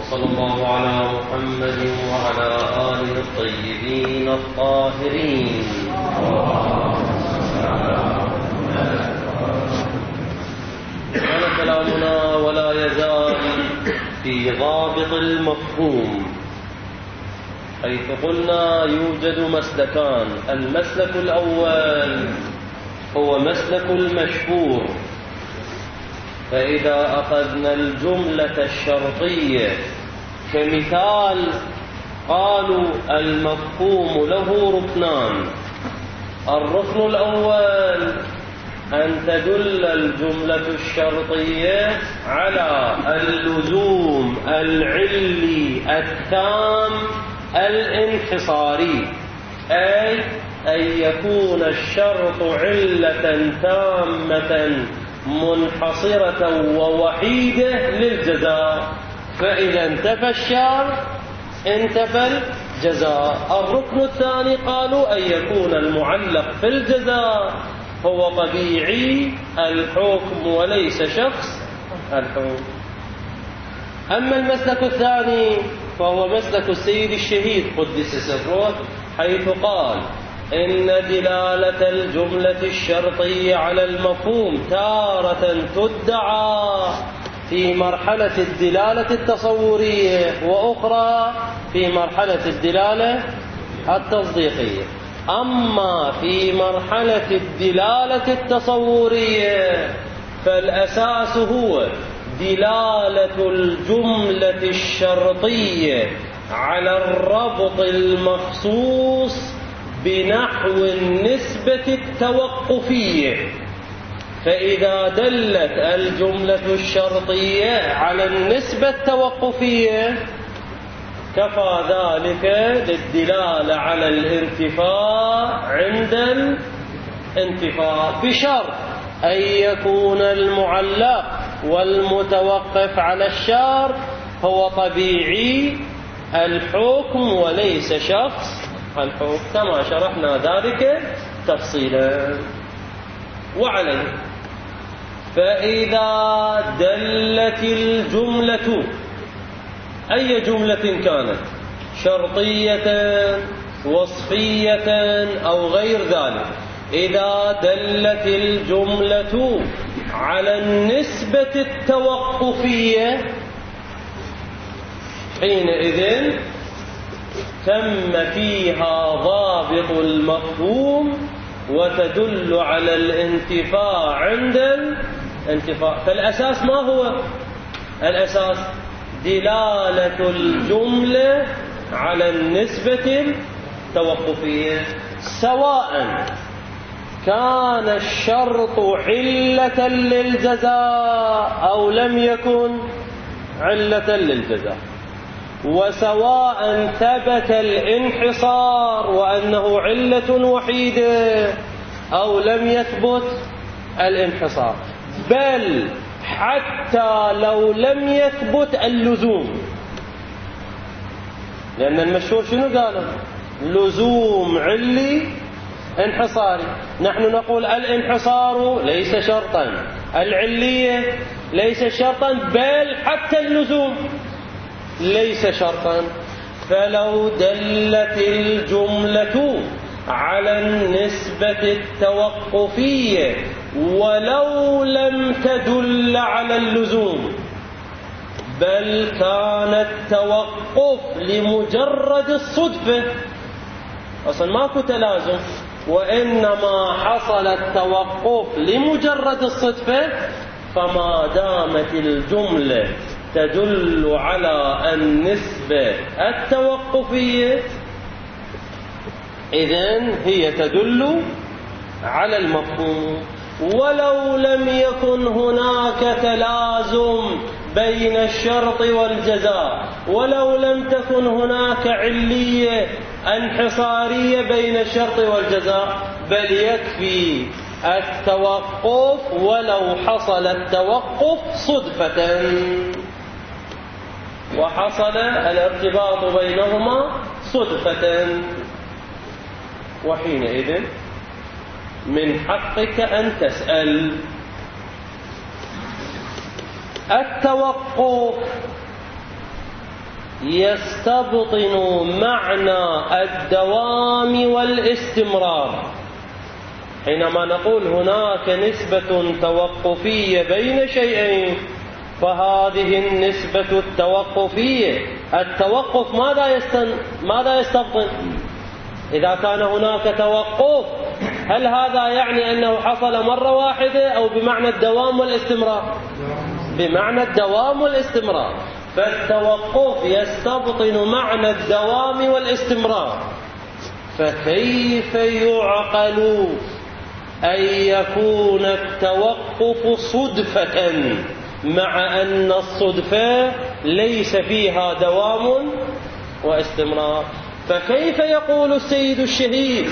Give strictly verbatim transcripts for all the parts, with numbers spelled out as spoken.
وصلى الله على محمد وعلى آله الطيبين الطاهرين. كان كلامنا ولا يزال في ضابط المفهوم، حيث قلنا يوجد مسلكان. المسلك الأول هو مسلك المشهور، فإذا أخذنا الجملة الشرطية كمثال قالوا المفهوم له ركنان. الركن الأول أن تدل الجملة الشرطية على اللزوم العلي التام الانحصاري، أي أن يكون الشرط علة تامة منحصرة ووحيدة للجزاء، فإذا انتفى الشرط انتفى الجزاء. الركن الثاني قالوا أن يكون المعلق في الجزاء هو طبيعي الحكم وليس شخص الحكم. أما المسلك الثاني فهو مسلك السيد الشهيد قدس سره، حيث قال إن دلالة الجملة الشرطية على المفهوم تارة تدعى في مرحلة الدلالة التصورية، وأخرى في مرحلة الدلالة التصديقية. أما في مرحلة الدلالة التصورية فالأساس هو دلالة الجملة الشرطية على الربط المخصوص بنحو النسبة التوقفية. فإذا دلت الجملة الشرطية على النسبة التوقفية كفى ذلك للدلالة على الانتفاء عند الانتفاء، بشرط أن يكون المعلق والمتوقف على الشرط هو طبيعي الحكم وليس شخص الحكم، كما شرحنا ذلك تفصيلا. وعليه فإذا دلت الجملة أي جملة كانت شرطية وصفية أو غير ذلك، إذا دلت الجملة على النسبة التوقفية حينئذ تم فيها ضابط المفهوم وتدل على الانتفاء عند الانتفاء. فالأساس ما هو؟ الأساس دلالة الجملة على النسبة التوقفية، سواء كان الشرط علة للجزاء أو لم يكن علة للجزاء، وسواء ثبت الانحصار وأنه علة وحيدة أو لم يثبت الانحصار، بل حتى لو لم يثبت اللزوم. لأن المشهور شنو قالوا؟ لزوم علي انحصاري. نحن نقول الانحصار ليس شرطا، العلية ليس شرطا، بل حتى اللزوم ليس شرطا. فلو دلت الجملة على النسبة التوقفية ولو لم تدل على اللزوم، بل كان التوقف لمجرد الصدفة، أصلا ماكو تلازم، وإنما حصل التوقف لمجرد الصدفة، فما دامت الجملة تدل على النسبة التوقفية إذن هي تدل على المفهوم، ولو لم يكن هناك تلازم بين الشرط والجزاء، ولو لم تكن هناك علية انحصارية بين الشرط والجزاء، بل يكفي التوقف ولو حصل التوقف صدفة وحصل الارتباط بينهما صدفة، وحينئذ من حقك أن تسأل. التوقف يستبطن معنى الدوام والاستمرار. حينما نقول هناك نسبة توقفية بين شيئين، فهذه النسبة التوقفية، التوقف ماذا يستن... ماذا يستبطن؟ إذا كان هناك توقف، هل هذا يعني أنه حصل مرة واحدة أو بمعنى الدوام والاستمرار؟ بمعنى الدوام والاستمرار. فالتوقف يستبطن معنى الدوام والاستمرار. فكيف يعقل أن يكون التوقف صدفة مع أن الصدفة ليس فيها دوام واستمرار؟ فكيف يقول السيد الشهيد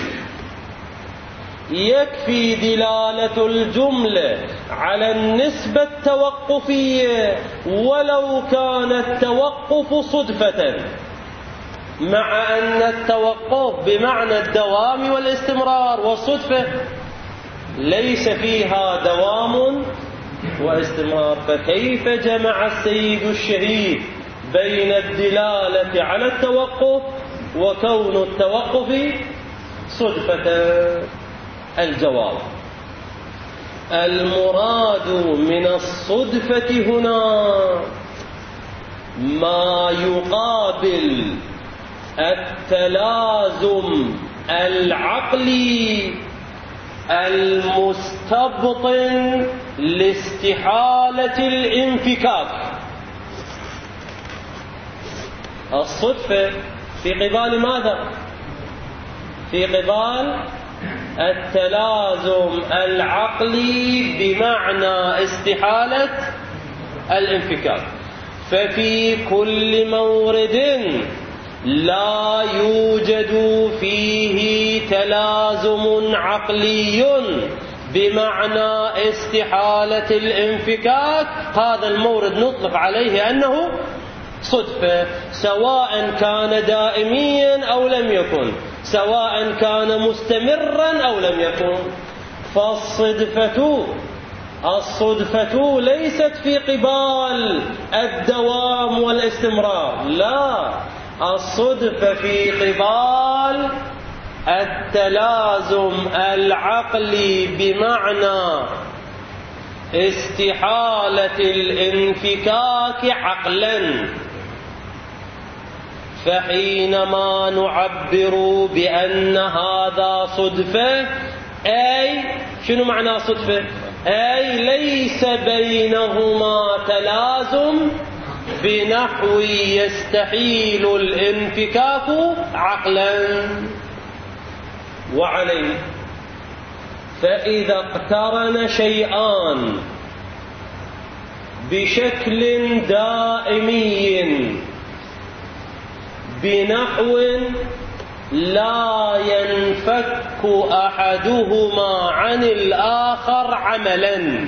يكفي دلالة الجملة على النسبة التوقفية ولو كان التوقف صدفة، مع أن التوقف بمعنى الدوام والاستمرار، والصدفة ليس فيها دوام واستمرار؟ فكيف جمع السيد الشهيد بين الدلالة على التوقف وكون التوقف صدفة؟ الجواب: المراد من الصدفة هنا ما يقابل التلازم العقلي المستبطن لاستحالة الانفكاك. الصدفة في قبال ماذا؟ في قبال التلازم العقلي بمعنى استحالة الانفكاك. ففي كل مورد لا يوجد فيه تلازم عقلي بمعنى استحالة الانفكاك، هذا المورد نطلق عليه أنه صدفة، سواء كان دائميا أو لم يكن، سواء كان مستمرا أو لم يكن. فالصدفة الصدفة ليست في قبال الدوام والاستمرار، لا، الصدفة في قبال التلازم العقلي بمعنى استحالة الانفكاك عقلا. فحينما نعبر بأن هذا صدفة، أي شنو معنى صدفة؟ أي ليس بينهما تلازم بنحو يستحيل الانفكاك عقلا. وعليه فإذا اقترن شيئان بشكل دائمي بنحو لا ينفك أحدهما عن الآخر عملا،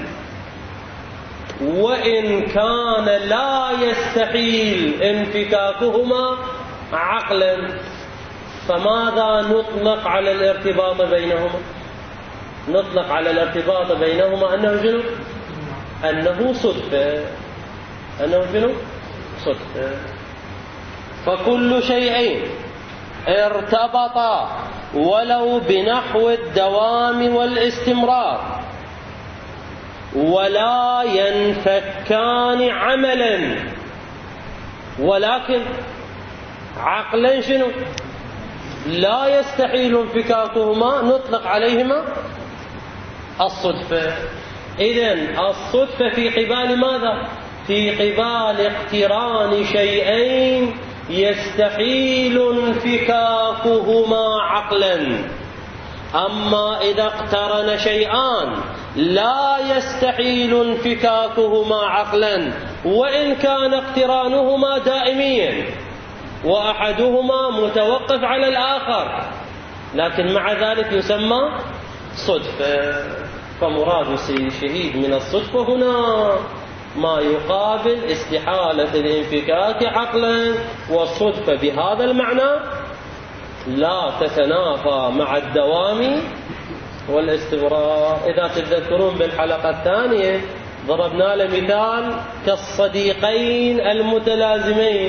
وإن كان لا يستحيل انفكاكهما عقلا، فماذا نطلق على الارتباط بينهما؟ نطلق على الارتباط بينهما أنه شنو؟ أنه صدفة. أنه شنو؟ صدفة. فكل شيء ارتبط ولو بنحو الدوام والاستمرار ولا ينفكان عملا، ولكن عقلا شنو؟ لا يستحيل انفكاكهما، نطلق عليهما الصدفة. إذن الصدفة في قبال ماذا؟ في قبال اقتران شيئين يستحيل انفكاكهما عقلا. أما إذا اقترن شيئان لا يستحيل انفكاكهما عقلا، وإن كان اقترانهما دائميا وأحدهما متوقف على الآخر، لكن مع ذلك يسمى صدفة. فمراد الشهيد من الصدفة هنا ما يقابل استحالة الانفكاك عقلا، والصدفة بهذا المعنى لا تتنافى مع الدوام والاستمرار. إذا تتذكرون بالحلقة الثانية ضربنا له مثال كالصديقين المتلازمين،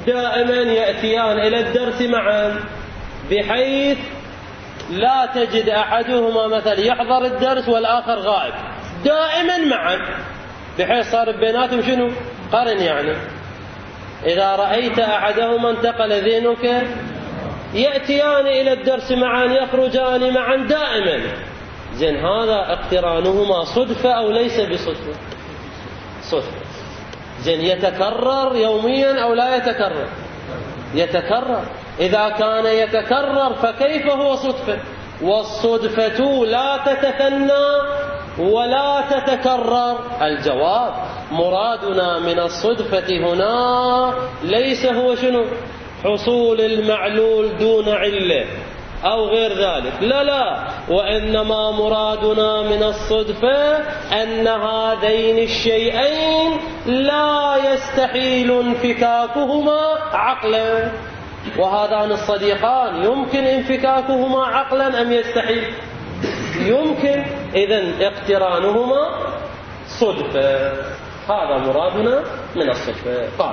دائما يأتيان إلى الدرس معا، بحيث لا تجد أحدهما مثلا يحضر الدرس والآخر غائب، دائما معا، بحيث صار بيناتهم شنو؟ قرن. يعني إذا رأيت أحدهما انتقل ذهنك، يأتيان إلى الدرس معا، يخرجان معا دائما. زين، هذا اقترانهما صدفة أو ليس بصدفة؟ صدفة. زين، يتكرر يوميا أو لا يتكرر؟ يتكرر. إذا كان يتكرر فكيف هو صدفة؟ والصدفة لا تتثنى ولا تتكرر. الجواب: مرادنا من الصدفة هنا ليس هو شنو؟ حصول المعلول دون علة أو غير ذلك، لا لا، وإنما مرادنا من الصدفة أن هذين الشيئين لا يستحيل انفكاكهما عقلا. وهذان الصديقان يمكن انفكاكهما عقلا أم يستحيل؟ يمكن. إذن اقترانهما صدفة، هذا مرادنا من الصدفة. قال: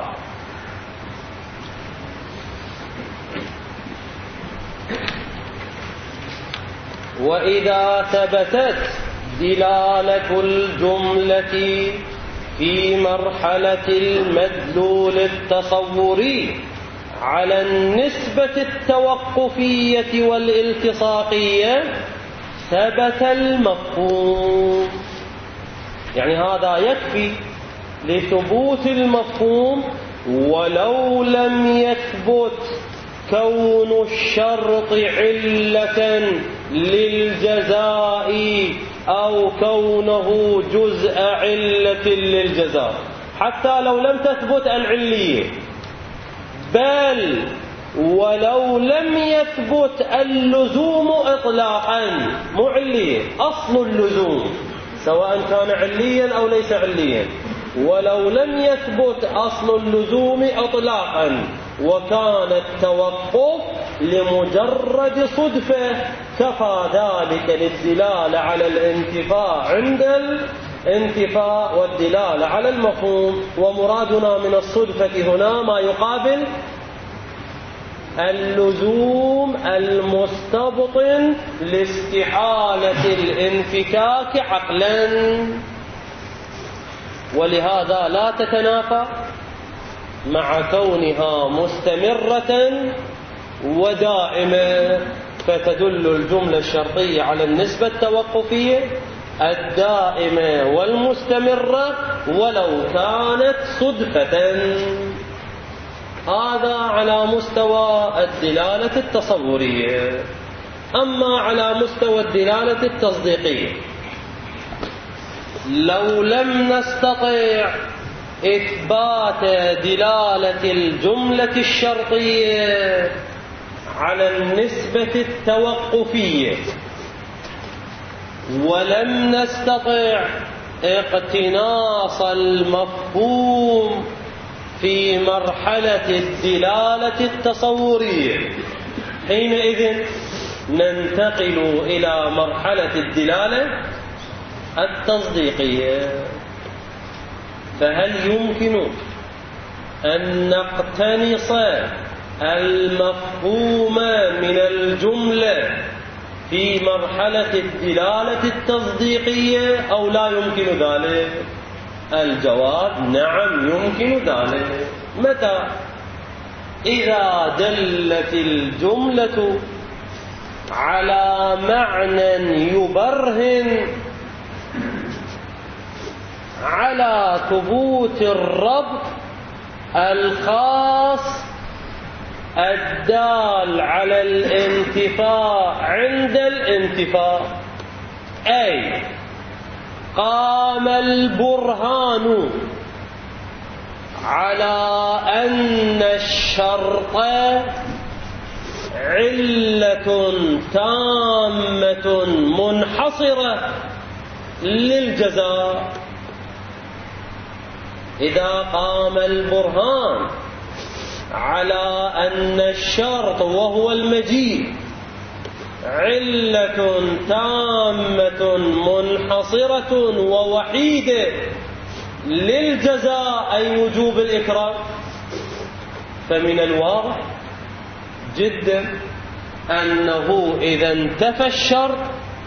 وإذا ثبتت دلالة الجملة في مرحلة المدلول التصوري على النسبة التوقفية والالتصاقية ثبت المفهوم. يعني هذا يكفي لثبوت المفهوم ولو لم يثبت كون الشرط علة للجزاء أو كونه جزء علة للجزاء. حتى لو لم تثبت العلية، بل ولو لم يثبت اللزوم إطلاقا، مو علية، أصل اللزوم سواء كان عليا أو ليس عليا، ولو لم يثبت أصل اللزوم إطلاقا وكان التوقف لمجرد صدفة، كفى ذلك للدلالة على الانتفاء عند الانتفاء والدلالة على المفهوم. ومرادنا من الصدفة هنا ما يقابل اللزوم المستبطن لاستحالة الانفكاك عقلا، ولهذا لا تتنافى مع كونها مستمرة ودائمة، فتدل الجملة الشرطية على النسبة التوقفية الدائمة والمستمرة ولو كانت صدفة. هذا على مستوى الدلالة التصورية. أما على مستوى الدلالة التصديقية، لو لم نستطع إثبات دلالة الجملة الشرطية على النسبة التوقفية ولم نستطع اقتناص المفهوم في مرحلة الدلالة التصورية، حينئذ ننتقل إلى مرحلة الدلالة التصديقية. فهل يمكن أن نقتنص المفهوم من الجملة في مرحلة الدلالة التصديقية أو لا يمكن ذلك؟ الجواب: نعم يمكن ذلك. متى؟ إذا دلت الجملة على معنى يبرهن على ثبوت الربط الخاص الدال على الانتفاء عند الانتفاء. أي قام البرهان على أن الشرط علة تامة منحصرة للجزاء. إذا قام البرهان على أن الشرط وهو المجيء علة تامة منحصرة ووحيدة للجزاء، أي وجوب الإكرام، فمن الواضح جدا أنه إذا انتفى الشرط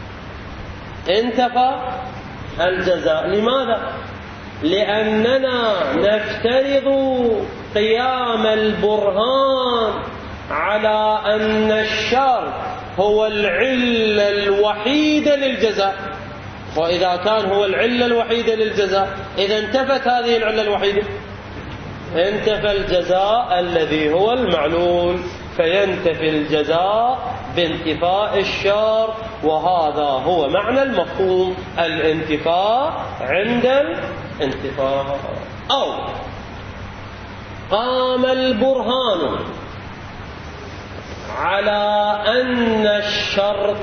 انتفى الجزاء. لماذا؟ لأننا نفترض قيام البرهان على أن الشرط هو العلة الوحيدة للجزاء، وإذا كان هو العلة الوحيدة للجزاء إذا انتفت هذه العلة الوحيدة، انتفى الجزاء الذي هو المعلول، فينتفي الجزاء بانتفاء الشرط، وهذا هو معنى المفهوم الانتفاء عند الانتفاء. أو قام البرهان على أن الشرط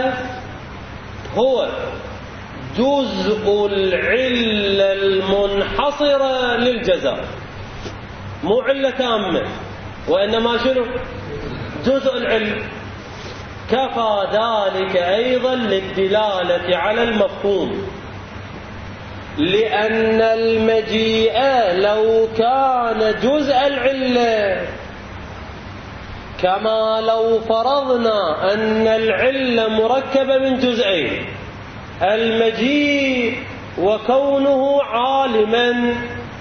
هو جزء العلة المنحصرة للجزاء، مو علة تامة وإنما شنو؟ جزء العلة، كفى ذلك أيضا للدلالة على المفهوم، لأن المجيء لو كان جزء العلة، كما لو فرضنا أن العلة مركبة من جزئين، المجيء وكونه عالما،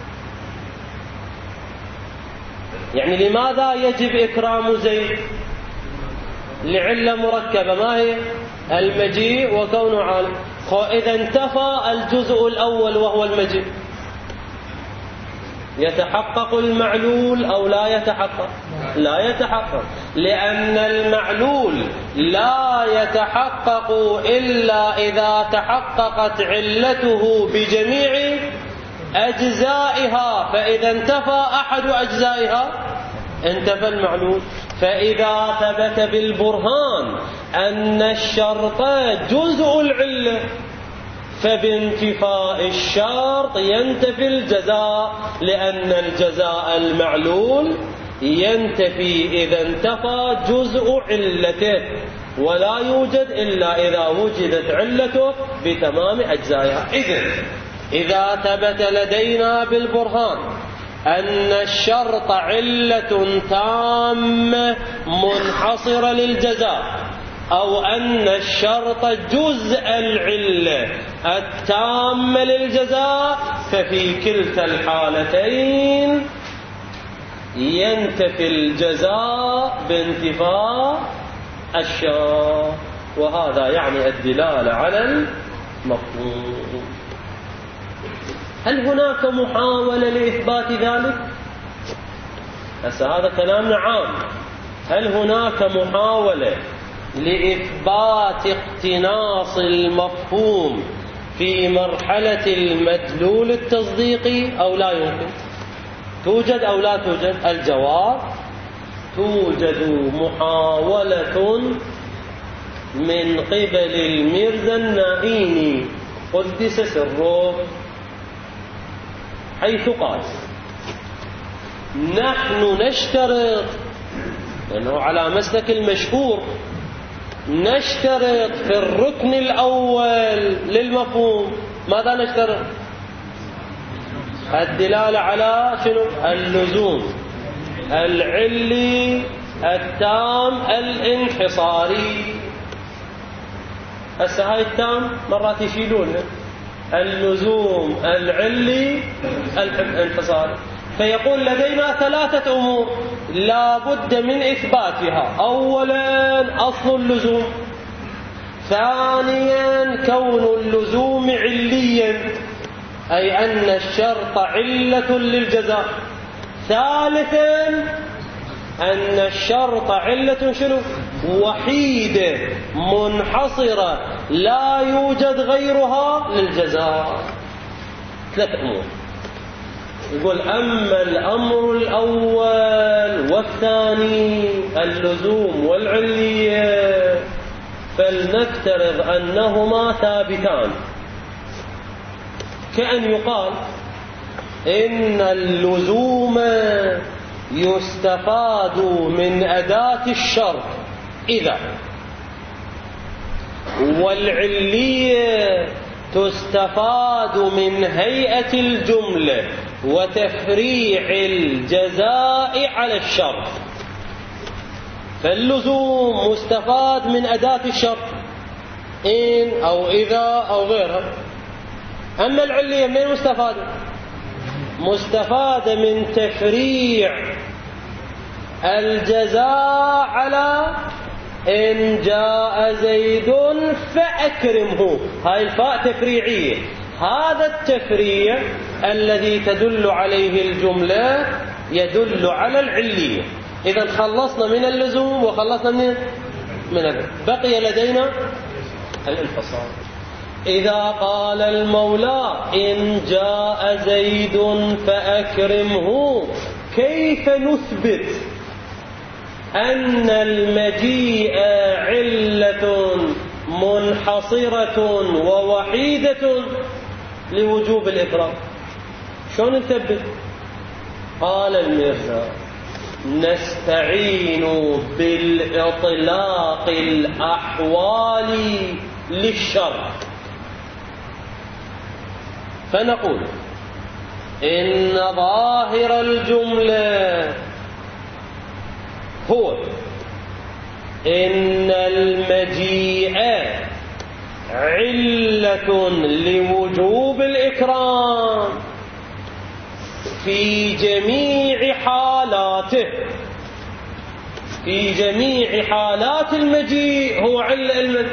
يعني لماذا يجب إكرام زيد؟ لعلة مركبة، ما هي؟ المجيء وكونه عالم. إذا انتفى الجزء الأول وهو المجيء، يتحقق المعلول أو لا يتحقق؟ لا يتحقق، لأن المعلول لا يتحقق إلا إذا تحققت علته بجميع أجزائها، فإذا انتفى أحد أجزائها انتفى المعلول. فإذا ثبت بالبرهان أن الشرط جزء العلة، فبانتفاء الشرط ينتفي الجزاء، لأن الجزاء المعلول ينتفي إذا انتفى جزء علته، ولا يوجد إلا إذا وجدت علته بتمام أجزائها. إذن إذا ثبت لدينا بالبرهان أن الشرط علة تامة منحصرة للجزاء، أو أن الشرط جزء العلة التامة للجزاء، ففي كلتا الحالتين ينتفي الجزاء بانتفاء الشرط، وهذا يعني الدلالة على المفهوم. هل هناك محاولة لإثبات ذلك؟ هسه هذا كلامنا عام. هل هناك محاولة لإثبات اقتناص المفهوم في مرحلة المدلول التصديقي أو لا يمكن؟ توجد أو لا توجد؟ الجواب: توجد محاولة من قبل الميرزا النائيني قدس سره، حيث قال: نحن نشترط، لأنه على مسلك المشهور، نشترط في الركن الأول للمفهوم. ماذا نشترط؟ الدلالة على شنو؟ اللزوم العلي التام الانحصاري. هسه هاي التام مرات يشيلونه، اللزوم العلي الانحصاري. فيقول لدينا ثلاثة أمور لا بد من إثباتها: أولا أصل اللزوم، ثانيا كون اللزوم عليا أي أن الشرط علة للجزاء، ثالثا أن الشرط علة شنو؟ وحيدة منحصرة لا يوجد غيرها للجزاء. ثلاث أمور. يقول: أما الأمر الأول والثاني اللزوم والعلية فلنفترض أنهما ثابتان، كأن يقال إن اللزوم يستفاد من أداة الشرط إذا، والعلية تستفاد من هيئة الجملة وتفريع الجزاء على الشرط. فاللزوم مستفاد من أداة الشرط إن أو إذا أو غيرها. أما العلية من مستفادة؟ مستفادة من تفريع الجزاء على إن جاء زيد فأكرمه. هاي الفاء تفريعية. هذا التفريع الذي تدل عليه الجملة يدل على العلية. إذا خلصنا من اللزوم وخلصنا من من بقي لدينا الانفصال. إذا قال المولى إن جاء زيد فأكرمه، كيف نثبت أن المجيء علة منحصرة ووحيدة لوجوب الإكرام؟ شلون نثبت؟ قال الميرزا نستعين بالإطلاق الأحوالي للشرع، فنقول إن ظاهر الجملة هو إن المجيء علة لوجوب الإكرام في جميع حالاته. في جميع حالات المجيء هو علة،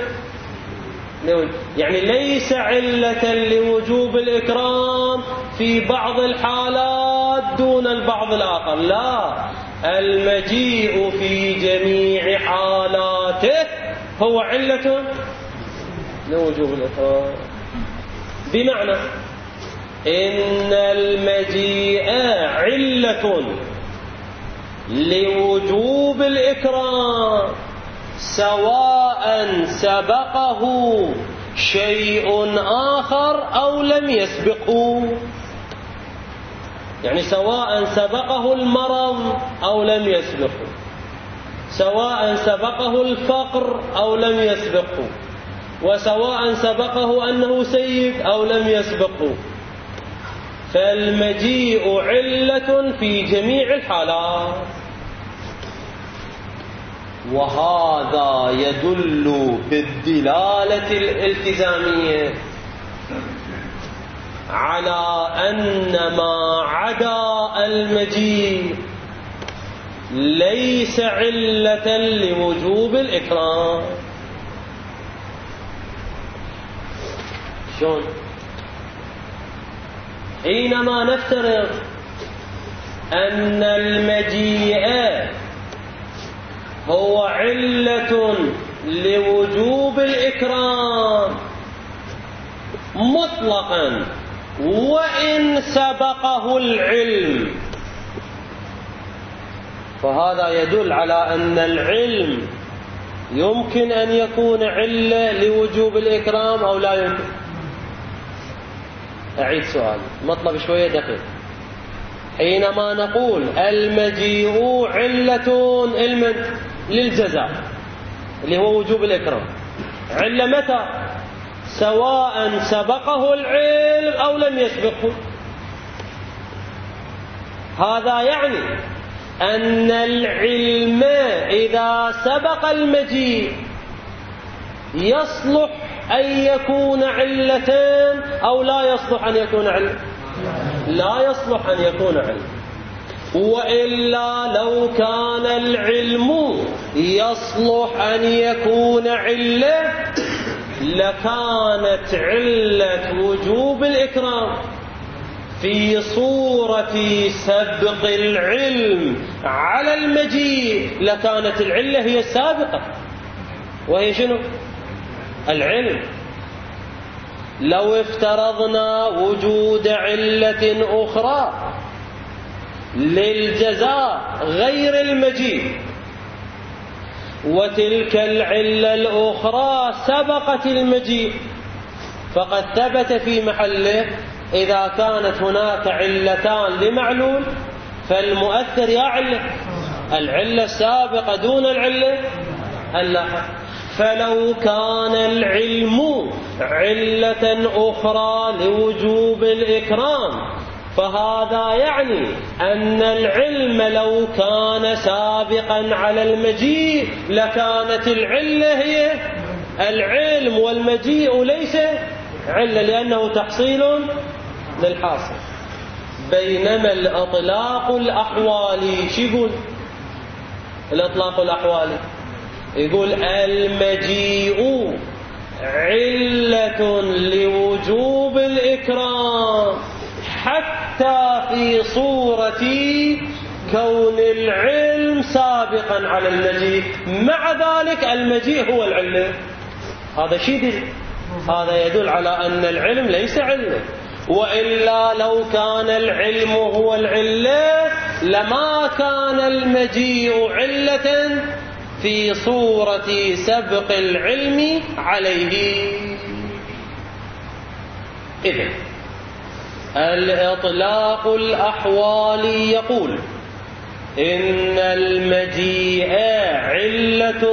يعني ليس علة لوجوب الإكرام في بعض الحالات دون البعض الآخر، لا، المجيء في جميع حالاته هو علة لوجوب الإكرام. بمعنى إن المجيء علة لوجوب الإكرام سواء سبقه شيء آخر أو لم يسبقه. يعني سواء سبقه المرض أو لم يسبقه، سواء سبقه الفقر أو لم يسبقه، وسواء سبقه أنه سيد أو لم يسبقه. فالمجيء علة في جميع الحالات. وهذا يدل بالدلالة الالتزامية على أن ما عدا المجيء ليس علة لوجوب الإكرام. شون؟ حينما نفترض أن المجيء هو علة لوجوب الإكرام مطلقا وإن سبقه العلم، فهذا يدل على أن العلم يمكن أن يكون علة لوجوب الإكرام أو لا يمكن. أعيد سؤال مطلب شوية دقيق. حينما نقول المجيء علة للجزاء اللي هو وجوب الإكرام، علة متى؟ سواء سبقه العلم أو لم يسبقه. هذا يعني أن العلم إذا سبق المجيء يصلح أن يكون علتين أو لا يصلح أن يكون علة؟ لا يصلح أن يكون علة. وإلا لو كان العلم يصلح أن يكون علة لكانت علة وجوب الإكرام في صورة سبق العلم على المجيء، لكانت العلة هي السابقة، وهي شنو؟ العلم. لو افترضنا وجود علة أخرى للجزاء غير المجيء، وتلك العلة الأخرى سبقت المجيء، فقد ثبت في محله إذا كانت هناك علتان لمعلول فالمؤثر يا علة العلة السابقة دون العلة اللاحقة. فلو كان العلم علة أخرى لوجوب الإكرام فهذا يعني أن العلم لو كان سابقا على المجيء لكانت العلة هي العلم، والمجيء ليس علة لأنه تحصيل للحاصل. بينما الإطلاق الأحوالي شو يقول؟ الإطلاق الأحوالي يقول المجيء علة لوجوب الإكرام حتى في صورة كون العلم سابقا على المجيء، مع ذلك المجيء هو العلة. هذا شيء هذا يدل على أن العلم ليس علة، وإلا لو كان العلم هو العلة لما كان المجيء علة في صورة سبق العلم عليه. إذن الإطلاق الأحوالي يقول إن المجيء علة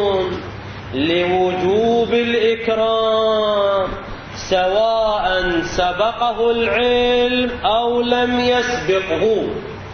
لوجوب الإكرام سواء سبقه العلم أو لم يسبقه،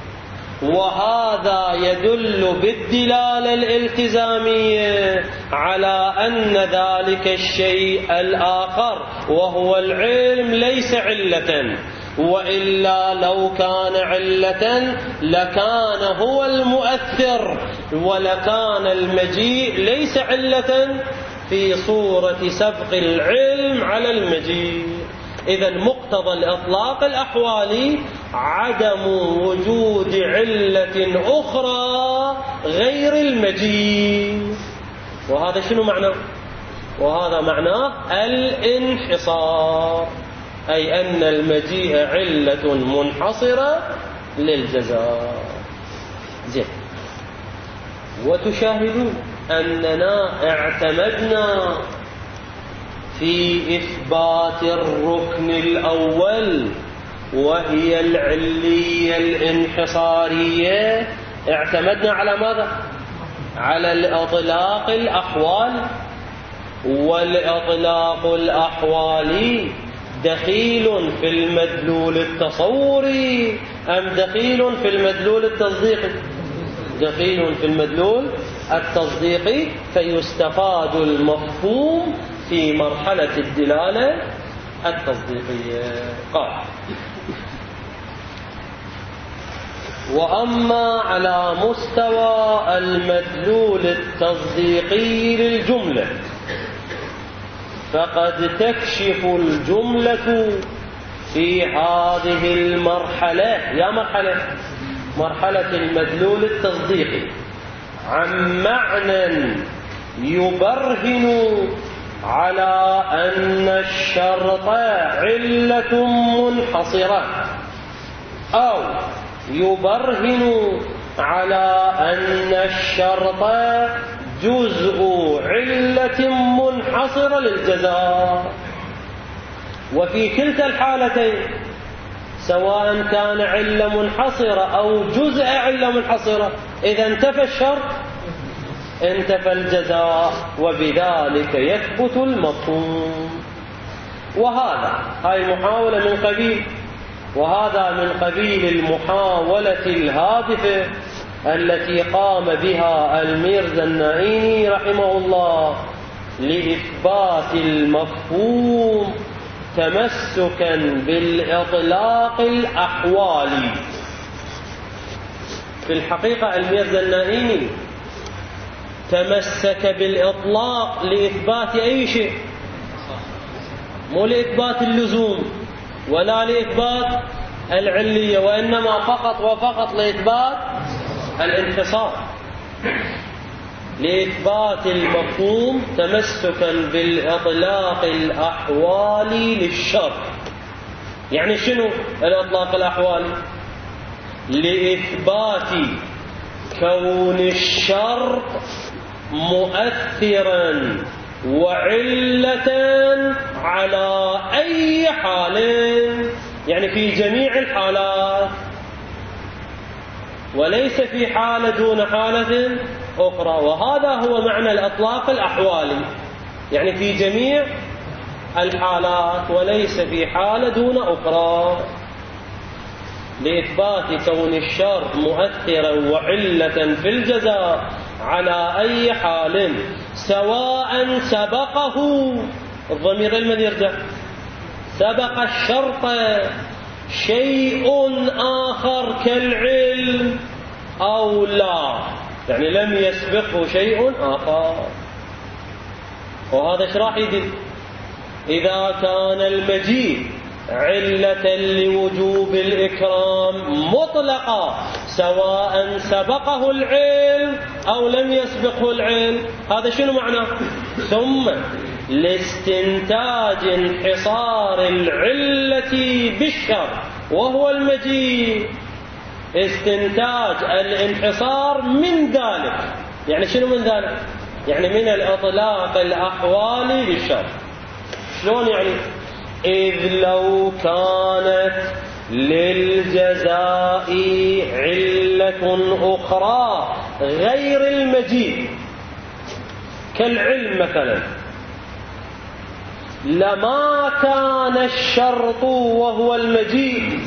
وهذا يدل بالدلالة الالتزامية على أن ذلك الشيء الآخر وهو العلم ليس علة، وإلا لو كان علة لكان هو المؤثر، ولكان المجيء ليس علة في صورة سبق العلم على المجيء. إذن مقتضى الإطلاق الأحوالي عدم وجود علة أخرى غير المجيء. وهذا شنو معناه؟ وهذا معناه الانحصار، أي أن المجيء علة منحصرة للجزاء. زين. وتشاهدون أننا اعتمدنا في إثبات الركن الأول وهي العلية الانحصارية، اعتمدنا على ماذا؟ على الإطلاق الأحوال. والإطلاق الأحوالي دخيل في المدلول التصوري أم دخيل في المدلول التصديقي؟ دخيل في المدلول التصديقي، فيستفاد المفهوم في مرحلة الدلالة التصديقية. قال: وأما على مستوى المدلول التصديقي للجملة فقد تكشف الجملة في هذه المرحلة، يا مرحلة مرحلة المدلول التصديقي، عن معنى يبرهن على أن الشرط علة منحصرة، أو يبرهن على أن الشرط جزء علة منحصرة للجزاء. وفي كلتا الحالتين سواء كان علة منحصرة أو جزء علة منحصرة إذا انتفى الشرط انتفى الجزاء، وبذلك يثبت المفهوم. وهذا هاي محاولة من قبيل وهذا من قبيل المحاولة الهادفة التي قام بها الميرزا النائيني رحمه الله لإثبات المفهوم تمسكا بالإطلاق الأحوالي. في الحقيقة الميرزا النائيني تمسك بالإطلاق لإثبات أي شيء، مو لإثبات اللزوم ولا لإثبات العلية، وإنما فقط وفقط لإثبات الانحصار، لإثبات المفهوم تمسكا بالإطلاق الأحوالي للشرط. يعني شنو الإطلاق الأحوالي؟ لإثبات كون الشرط مؤثرا وعلة على أي حال، يعني في جميع الحالات، وليس في حالة دون حالة أخرى. وهذا هو معنى الإطلاق الأحوالي، يعني في جميع الحالات وليس في حالة دون أخرى. لإثبات كون الشرط مؤثرا وعلة في الجزاء على أي حال سواء سبقه، الضمير المن يرجع، سبق الشرط شيء آخر كالعلم أو لا، يعني لم يسبقه شيء آخر. وهذا ايش راح يدل؟ إذا كان المجيء علة لوجوب الإكرام مطلقة سواء سبقه العلم أو لم يسبقه العلم، هذا شنو معناه؟ ثم لاستنتاج انحصار العلة بالشرط وهو المجيء، استنتاج الانحصار من ذلك، يعني شنو من ذلك؟ يعني من الإطلاق الأحوالي للشرط. شلون يعني؟ إذ لو كانت للجزاء علة أخرى غير المجيء كالعلم مثلا، لما كان الشرط وهو المجيء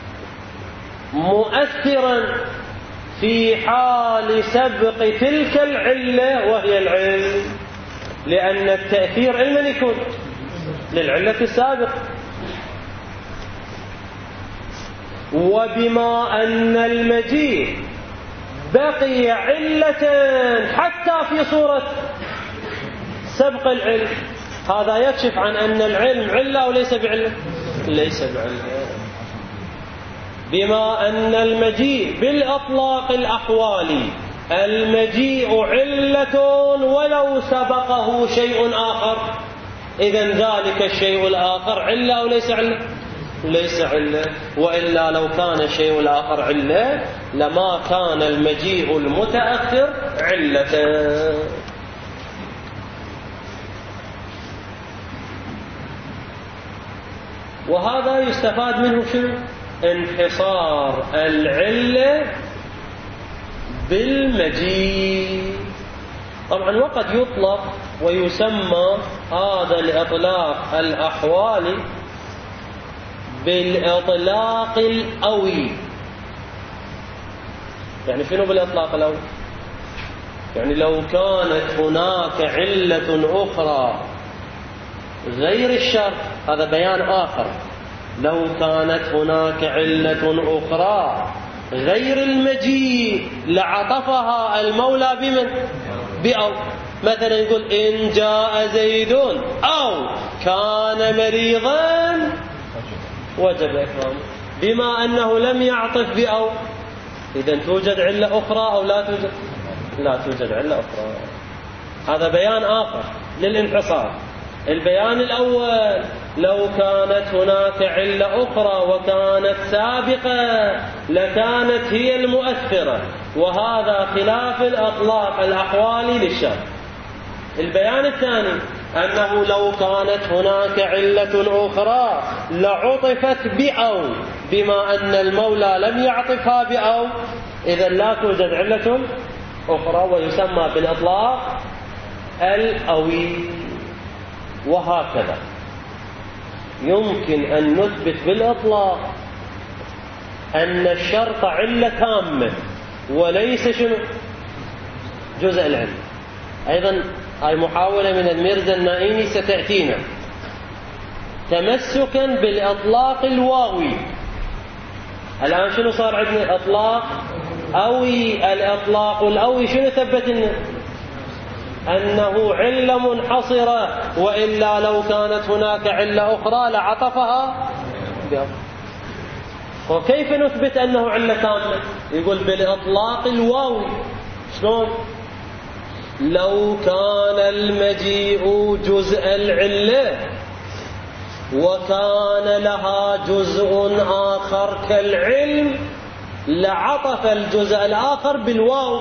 مؤثرا في حال سبق تلك العلة وهي العلم، لأن التأثير علما يكون للعلة السابقة. وبما أن المجيء بقي علة حتى في صورة سبق العلم، هذا يكشف عن أن العلم علة أو ليس بعلة؟ ليس بعلة. بما أن المجيء بالأطلاق الأحوالي المجيء علة ولو سبقه شيء آخر، إذن ذلك الشيء الآخر علة أو ليس علة؟ ليس علة. وإلا لو كان الشيء الآخر علة لما كان المجيء المتأخر علة. وهذا يستفاد منه شنو؟ انحصار العلة بالمجيء. طبعا وقد يطلق ويسمى هذا الإطلاق الأحوالي بالإطلاق الأوي. يعني شنو بالإطلاق الأوي؟ يعني لو كانت هناك علة أخرى غير الشرط، هذا بيان آخر، لو كانت هناك علة أخرى غير المجيء لعطفها المولى بمن؟ بأو. مثلا يقول إن جاء زيد أو كان مريضا وجب إكرامه، بما أنه لم يعطف بأو، إذن توجد علة أخرى أو لا توجد؟ لا توجد علة أخرى. هذا بيان آخر للانحصار. البيان الأول لو كانت هناك علة أخرى وكانت سابقة لكانت هي المؤثرة، وهذا خلاف الأطلاق الأحوالي للشرط. البيان الثاني أنه لو كانت هناك علة أخرى لعطفت بأو، بما أن المولى لم يعطفها بأو، إذن لا توجد علة أخرى، ويسمى بالإطلاق الأوي. وهكذا يمكن أن نثبت بالإطلاق أن الشرط علة تامة وليس شنو؟ جزء العلم. أيضا هاي محاولة من الميرزا النائيني ستأتينا، تمسكا بالإطلاق الواوي. الآن شنو صار عندنا؟ إطلاق أوي. الإطلاق الأوي شنو ثبت لنا؟ أنه علة منحصرة، وإلا لو كانت هناك علة أخرى لعطفها. وكيف نثبت أنه علة تامة؟ يقول بالإطلاق الواوي. شلون؟ لو كان المجيء جزء العلة وكان لها جزء آخر كالعلم لعطف الجزء الآخر بالواو،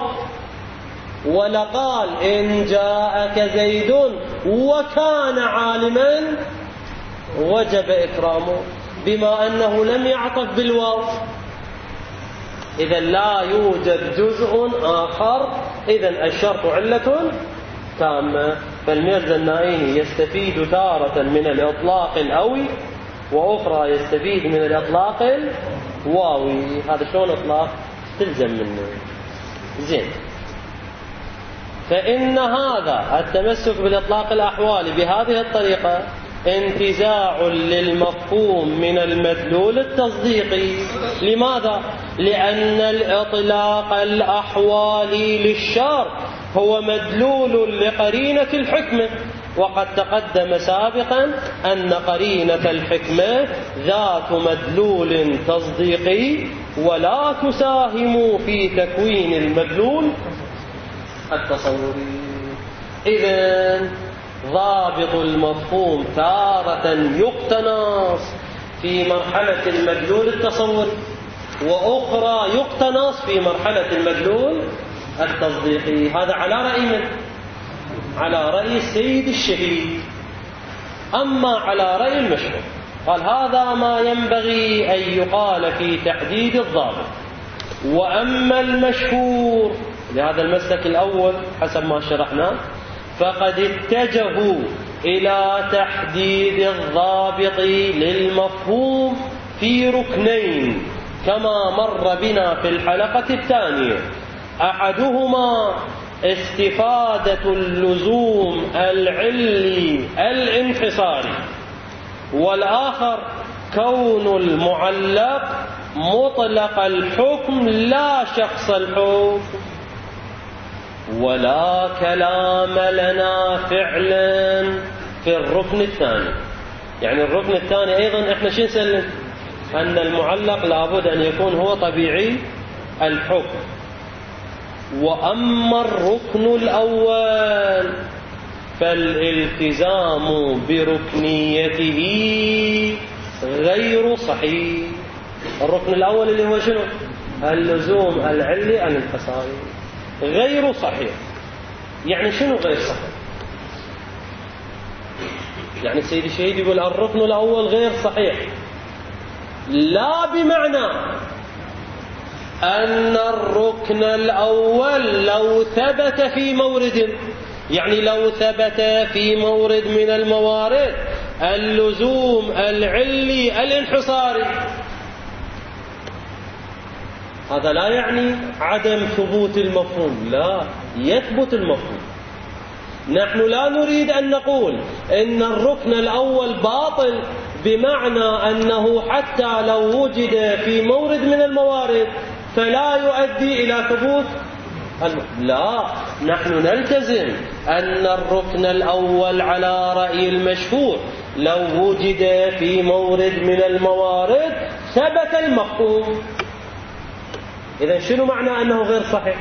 ولقال إن جاءك زيد وكان عالما وجب إكرامه، بما أنه لم يعطف بالواو، إذا لا يوجد جزء آخر، إذا الشرط علة تامة. فالميرزا النائيني يستفيد تارة من الإطلاق الأوي، وأخرى يستفيد من الإطلاق واوي، هذا شلون إطلاق؟ تلزم منه. زين، فإن هذا التمسك بالإطلاق الأحوالي بهذه الطريقة انتزاع للمفهوم من المدلول التصديقي. لماذا؟ لأن الإطلاق الأحوالي للشرط هو مدلول لقرينة الحكمة، وقد تقدم سابقا أن قرينة الحكمة ذات مدلول تصديقي ولا تساهم في تكوين المدلول التصوري. إذن ضابط المفهوم تارة يقتنص في مرحلة المدلول التصوري، وأخرى يقتنص في مرحلة المدلول التصديقي. هذا على رأي من؟ على رأي السيد الشهيد. أما على رأي المشهور قال هذا ما ينبغي أن يقال في تحديد الضابط. وأما المشهور لهذا المسلك الأول حسب ما شرحنا فقد اتجهوا إلى تحديد الضابط للمفهوم في ركنين كما مر بنا في الحلقة الثانية. أحدهما استفادة اللزوم العلي الانحصاري، والآخر كون المعلق مطلق الحكم لا شخص الحكم. ولا كلام لنا فعلا في الركن الثاني. يعني الركن الثاني أيضا إحنا شو نسلم؟ أن المعلق لابد أن يكون هو طبيعي الحكم. وأما الركن الأول فالالتزام بركنيته غير صحيح. الركن الأول اللي هو شنو؟ اللزوم العلي الانحصاري غير صحيح. يعني شنو غير صحيح؟ يعني السيد الشهيد يقول الركن الأول غير صحيح، لا بمعنى أن الركن الأول لو ثبت في مورد، يعني لو ثبت في مورد من الموارد اللزوم العلي الانحصاري، هذا لا يعني عدم ثبوت المفهوم، لا، يثبت المفهوم. نحن لا نريد أن نقول إن الركن الأول باطل بمعنى أنه حتى لو وجد في مورد من الموارد فلا يؤدي إلى ثبوت المفهوم. لا، نحن نلتزم أن الركن الأول على رأي المشهور لو وجد في مورد من الموارد ثبت المفهوم. إذن شنو معنى أنه غير صحيح؟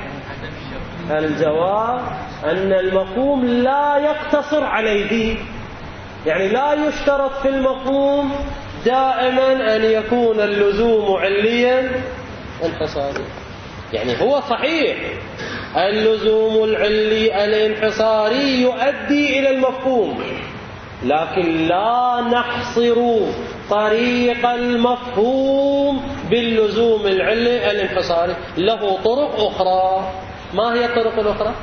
الجواب أن المفهوم لا يقتصر عليه، يعني لا يشترط في المفهوم دائما أن يكون اللزوم عليا انحصاري. يعني هو صحيح اللزوم العلي الانحصاري يؤدي إلى المفهوم، لكن لا نحصر طريق المفهوم باللزوم العلي الانحصاري، له طرق أخرى. ما هي الطرق الأخرى؟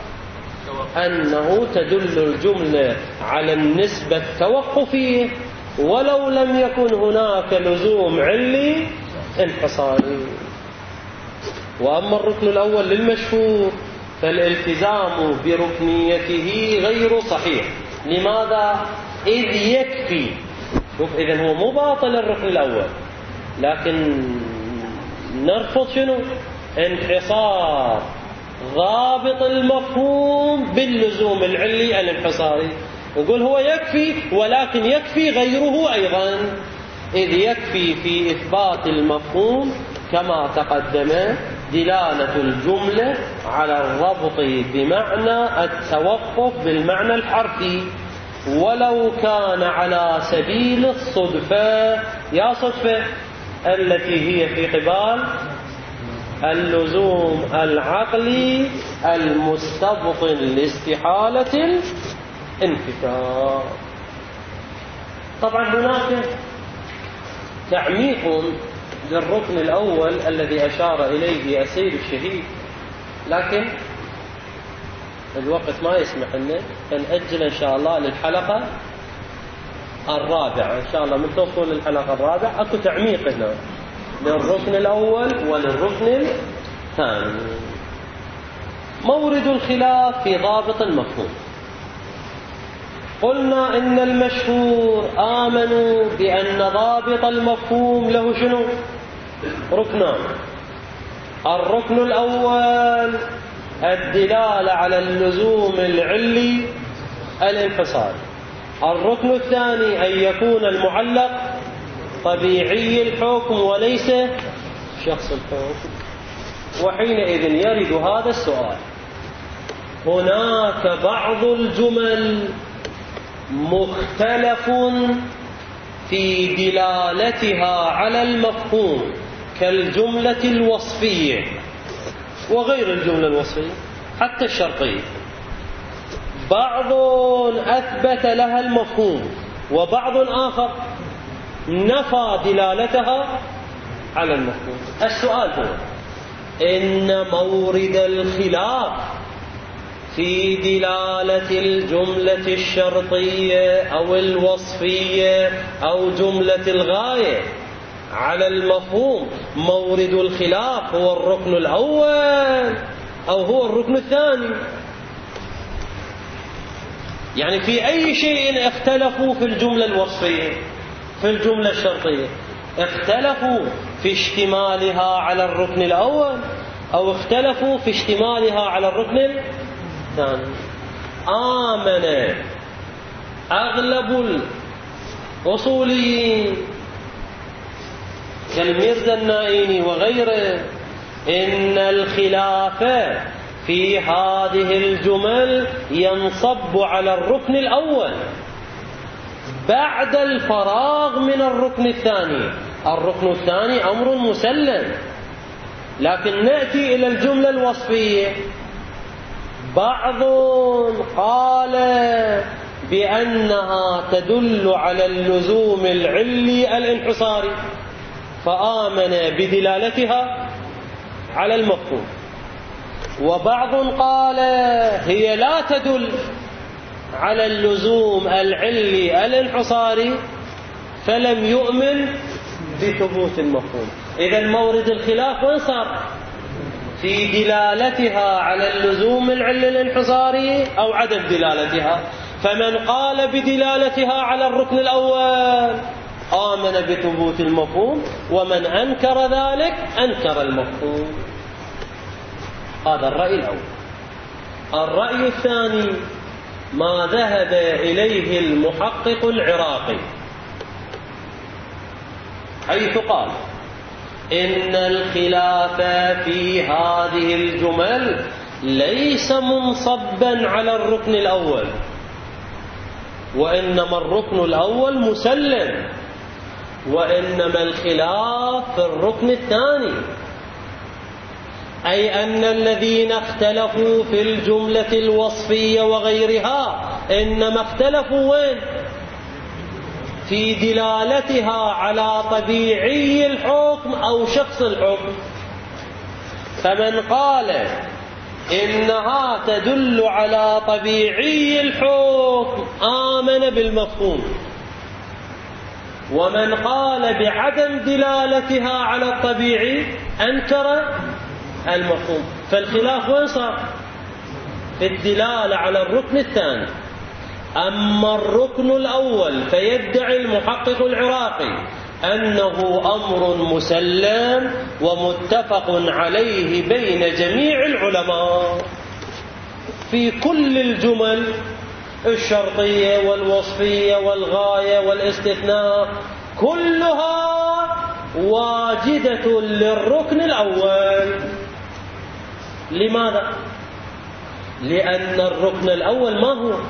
أنه تدل الجملة على النسبة التوقفية ولو لم يكن هناك لزوم علي انحصاري. وأما الركن الأول للمشهور فالالتزام بركنيته غير صحيح. لماذا؟ إذ يكفي. شوف، إذن هو مو باطل الركن الأول، لكن نرفض شنو؟ انحصار ضابط المفهوم باللزوم العلي الانحصاري. نقول هو يكفي، ولكن يكفي غيره أيضا، إذ يكفي في إثبات المفهوم كما تقدم دلالة الجملة على الربط بمعنى التوقف بالمعنى الحرفي، ولو كان على سبيل الصدفة. يا صدفة التي هي في قبال اللزوم العقلي المستبطن لاستحالة الانفكاك. طبعا هناك تعميق للركن الأول الذي أشار إليه السيد الشهيد، لكن الوقت ما يسمح لنا، فنأجل إن شاء الله للحلقة الرابعة. إن شاء الله من توصل للحلقة الرابعة أكو تعميق هنا للركن الأول وللركن الثاني. مورد الخلاف في ضابط المفهوم. قلنا إن المشهور آمنوا بأن ضابط المفهوم له شنو؟ ركنان. الركن الأول الدلالة على اللزوم العلي الانحصاري. الركن الثاني أن يكون المعلق طبيعي الحكم وليس شخص الحكم. وحينئذ يرد هذا السؤال: هناك بعض الجمل مختلف في دلالتها على المفهوم كالجملة الوصفية وغير الجملة الوصفية حتى الشرطية. بعض أثبت لها المفهوم وبعض آخر نفى دلالتها على المفهوم. السؤال هو: إن مورد الخلاف في دلالة الجملة الشرطية أو الوصفية أو جملة الغاية على المفهوم، مورد الخلاف هو الركن الأول أو هو الركن الثاني؟ يعني في أي شيء اختلفوا في الجملة الوصفية في الجملة الشرطية؟ اختلفوا في اشتمالها على الركن الأول أو اختلفوا في اشتمالها على الركن الثاني. آمن أغلب الأصوليين كالميرزا النائيني وغيره إن الخلاف في هذه الجمل ينصب على الركن الأول بعد الفراغ من الركن الثاني. الركن الثاني أمر مسلم. لكن نأتي إلى الجملة الوصفية. بعض قال بأنها تدل على اللزوم العلي الانحصاري فآمن بدلالتها على المفهوم، وبعض قال هي لا تدل على اللزوم العلي الانحصاري فلم يؤمن بثبوت المفهوم. إذا مورد الخلاف وين صار؟ في دلالتها على اللزوم العلي الانحصاري أو عدم دلالتها. فمن قال بدلالتها على الركن الأول آمن بثبوت المفهوم، ومن أنكر ذلك أنكر المفهوم. هذا الرأي الأول. الرأي الثاني ما ذهب إليه المحقق العراقي، حيث قال إن الخلاف في هذه الجمل ليس منصبا على الركن الأول، وإنما الركن الأول مسلم، وإنما الخلاف في الركن الثاني. أي أن الذين اختلفوا في الجملة الوصفية وغيرها إنما اختلفوا وين؟ في دلالتها على طبيعي الحكم أو شخص الحكم. فمن قال إنها تدل على طبيعي الحكم آمن بالمفهوم، ومن قال بعدم دلالتها على الطبيعي أنكر المفهوم. فالخلاف وين صار؟ في الدلالة على الركن الثاني. أما الركن الأول فيدعي المحقق العراقي أنه أمر مسلم ومتفق عليه بين جميع العلماء في كل الجمل الشرطية والوصفية والغاية والاستثناء، كلها واجدة للركن الأول. لماذا؟ لأن الركن الأول ما هو؟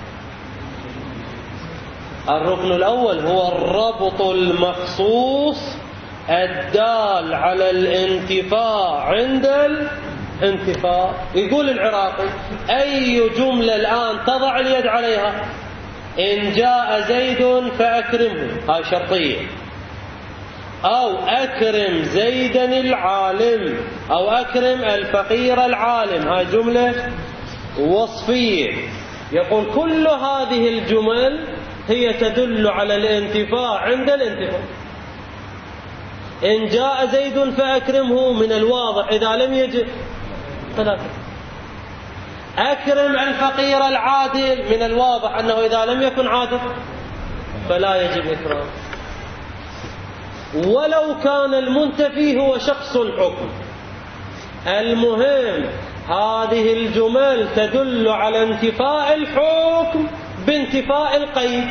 الركن الأول هو الربط المخصوص الدال على الانتفاع عند الانتفاع. يقول العراقي أي جملة الآن تضع اليد عليها؟ إن جاء زيد فأكرمه، هاي شرطية. أو أكرم زيدا العالم، أو أكرم الفقير العالم، هاي جملة وصفية. يقول كل هذه الجمل هي تدل على الانتفاع عند الانتفاع. إن جاء زيد فأكرمه من الواضح إذا لم يجد ثلاثة. أكرم الفقير العادل من الواضح أنه إذا لم يكن عادل فلا يجب إكرام. ولو كان المنتفي هو شخص الحكم. المهم هذه الجمل تدل على انتفاء الحكم بانتفاء القيد،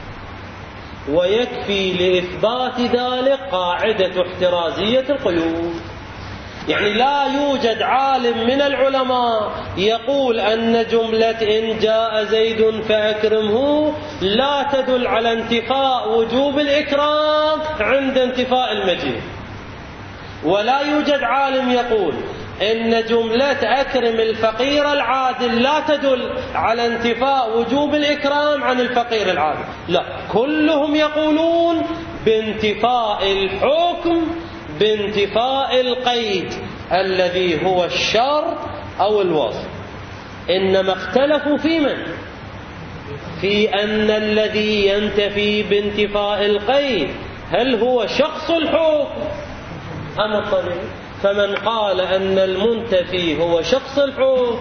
ويكفي لإثبات ذلك قاعدة احترازية القيود. يعني لا يوجد عالم من العلماء يقول أن جملة إن جاء زيد فأكرمه لا تدل على انتفاء وجوب الإكرام عند انتفاء المجيء، ولا يوجد عالم يقول إن جملة أكرم الفقير العادل لا تدل على انتفاء وجوب الإكرام عن الفقير العادل. لا، كلهم يقولون بانتفاء الحكم بانتفاء القيد الذي هو الشرط أو الوصف. إنما اختلفوا في من؟ في أن الذي ينتفي بانتفاء القيد هل هو شخص الحكم أم الطبيعي؟ فمن قال أن المنتفي هو شخص الحكم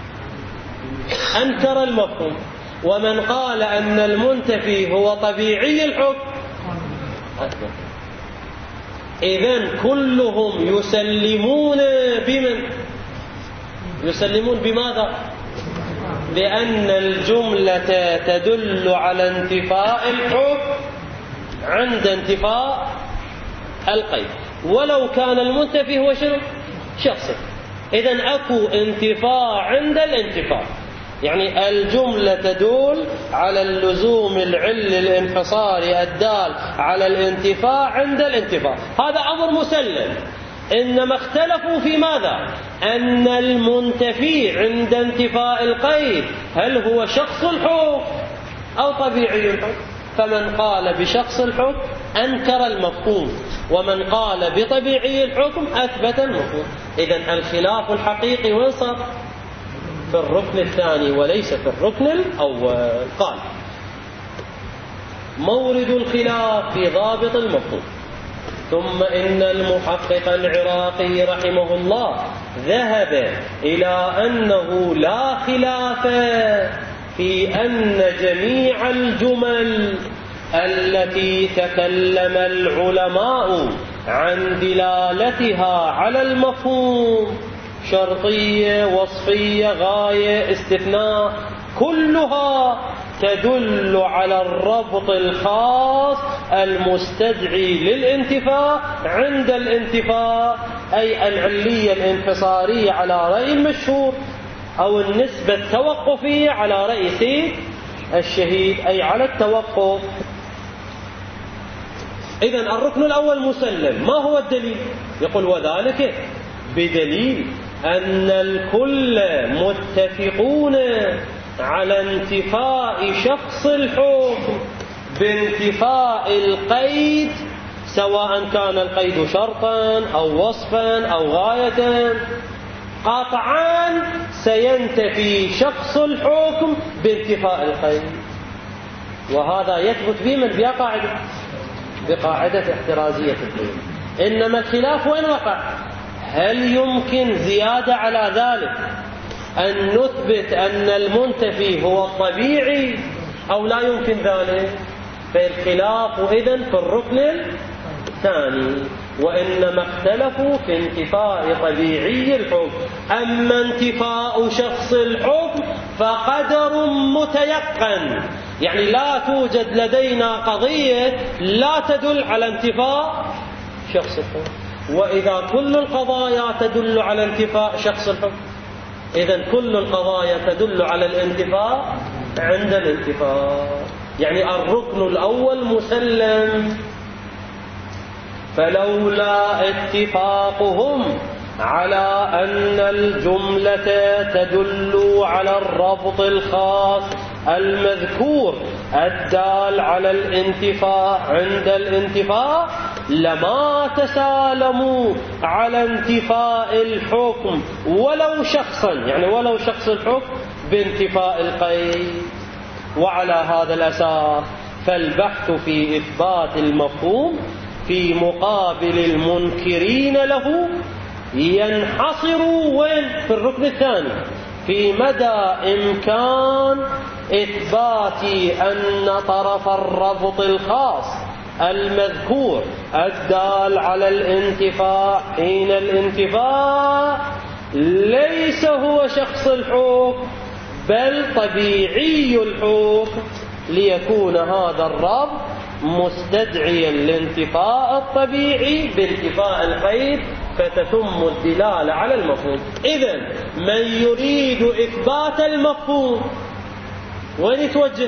أنكر المفهوم، ومن قال أن المنتفي هو طبيعي الحكم أثبت. إذن كلهم يسلمون بمن؟ يسلمون بماذا؟ بأن الجملة تدل على انتفاء الحكم عند انتفاء القيد، ولو كان المنتفي هو شنو؟ شخص. إذن أكو انتفاء عند الانتفاء، يعني الجملة تدل على اللزوم العلي الانحصاري الدال على الانتفاء عند الانتفاء، هذا أمر مسلم. إنما اختلفوا في ماذا؟ أن المنتفي عند انتفاء القيد هل هو شخص الحكم أو طبيعي الحكم؟ فمن قال بشخص الحكم أنكر المفهوم، ومن قال بطبيعي الحكم أثبت المفهوم. إذن الخلاف الحقيقي وين صار؟ في الركن الثاني وليس في الركن الأول. قال مورد الخلاف في ضابط المفهوم. ثم إن المحقق العراقي رحمه الله ذهب إلى أنه لا خلاف في أن جميع الجمل التي تكلم العلماء عن دلالتها على المفهوم شرطية، وصفية، غاية، استثناء، كلها تدل على الربط الخاص المستدعي للانتفاء عند الانتفاء، أي العلية الانحصارية على رأي المشهور، أو النسبة التوقفية على رأي سيد الشهيد، أي على التوقف. إذن الركن الأول مسلم. ما هو الدليل؟ يقول وذلك بدليل أن الكل متفقون على انتفاء شخص الحكم بانتفاء القيد، سواء كان القيد شرطا أو وصفا أو غاية، قطعا سينتفي شخص الحكم بانتفاء القيد. وهذا يثبت في من؟ بقاعدة بقاعدة احترازية الدين. إنما الخلاف وين وقع؟ هل يمكن زيادة على ذلك أن نثبت أن المنتفي هو الطبيعي أو لا يمكن ذلك؟ فالخلاف إذن في الركن الثاني. وإنما اختلفوا في انتفاء طبيعي الحكم. أما انتفاء شخص الحكم فقدر متيقن، يعني لا توجد لدينا قضية لا تدل على انتفاء شخص الحكم. وإذا كل القضايا تدل على انتفاء شخص الحكم، إذن كل القضايا تدل على الانتفاء عند الانتفاء. يعني الركن الأول مسلم. فلولا اتفاقهم على أن الجملة تدل على الربط الخاص المذكور الدال على الانتفاء عند الانتفاء لما تسالموا على انتفاء الحكم ولو شخصا، يعني ولو شخص الحكم بانتفاء القيد. وعلى هذا الأساس فالبحث في إثبات المفهوم في مقابل المنكرين له ينحصر وين؟ في الركن الثاني، في مدى إمكان إثبات أن طرف الربط الخاص المذكور الدال على الانتفاء حين الانتفاء ليس هو شخص الحكم بل طبيعي الحكم، ليكون هذا الربط مستدعيا الانتفاء الطبيعي بانتفاء القيد فتتم الدلالة على المفهوم. إذن من يريد إثبات المفهوم وين يتوجه؟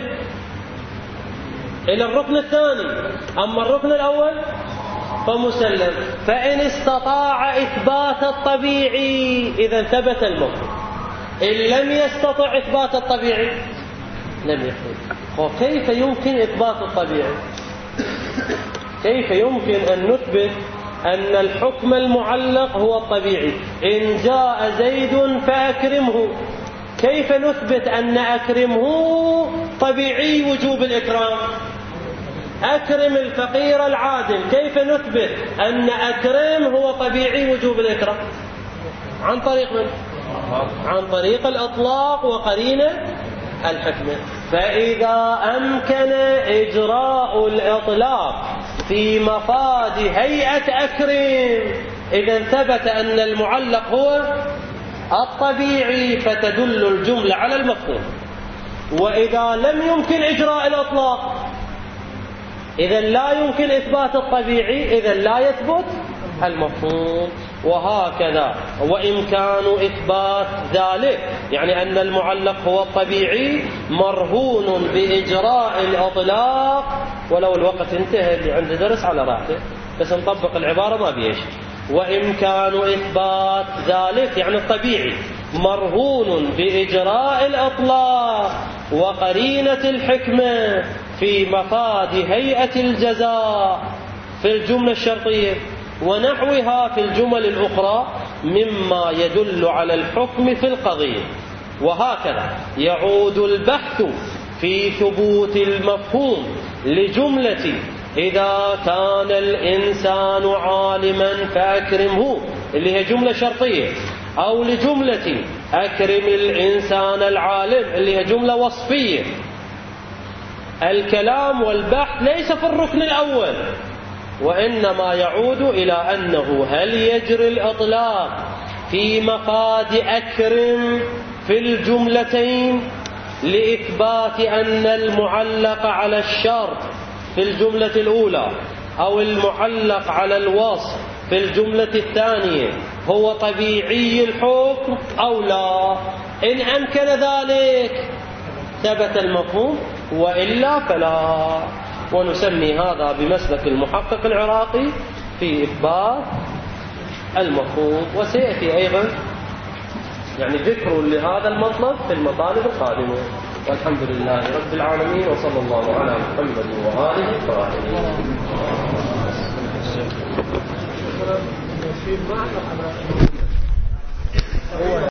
إلى الركن الثاني، أما الركن الأول فمسلم. فإن استطاع إثبات الطبيعي إذا ثبت المفهوم، إن لم يستطع إثبات الطبيعي لم يثبت. وكيف يمكن إثبات الطبيعي؟ كيف يمكن أن نثبت أن الحكم المعلق هو الطبيعي؟ إن جاء زيد فأكرمه، كيف نثبت أن أكرمه طبيعي وجوب الإكرام؟ أكرم الفقير العادل، كيف نثبت أن أكرم هو طبيعي وجوب الإكرام؟ عن طريق من؟ عن طريق الإطلاق وقرينة الحكمة. فإذا أمكن إجراء الإطلاق في مفاد هيئة أكرم إذا ثبت أن المعلق هو الطبيعي فتدل الجملة على المفهوم. وإذا لم يمكن إجراء الإطلاق إذا لا يمكن إثبات الطبيعي، إذا لا يثبت المفهوم. وهكذا وإمكان إثبات ذلك يعني أن المعلق هو الطبيعي مرهون بإجراء الإطلاق. ولو الوقت انتهى اللي عنده درس على راحته، بس نطبق العبارة ما بيش. وإمكان إثبات ذلك يعني الطبيعي مرهون بإجراء الإطلاق وقرينة الحكمة في مفاد هيئة الجزاء في الجملة الشرطية ونحوها في الجمل الأخرى مما يدل على الحكم في القضية. وهكذا يعود البحث في ثبوت المفهوم لجملة إذا كان الإنسان عالما فأكرمه اللي هي جملة شرطية، أو لجملة أكرم الإنسان العالم اللي هي جملة وصفية. الكلام والبحث ليس في الركن الأول، وإنما يعود إلى أنه هل يجري الإطلاق في مفاد أكرم في الجملتين لإثبات أن المعلق على الشرط في الجملة الأولى أو المعلق على الوصف في الجملة الثانية هو طبيعي الحكم أو لا. إن أمكن ذلك ثبت المفهوم، وإلا فلا. ونسمي هذا بمسلك المحقق العراقي في إثبات المفهوم. وسيأتي أيضا يعني ذكر لهذا المطلب في المطالب القادمة. والحمد لله رب العالمين، وصلى الله على محمد وآله الطاهرين.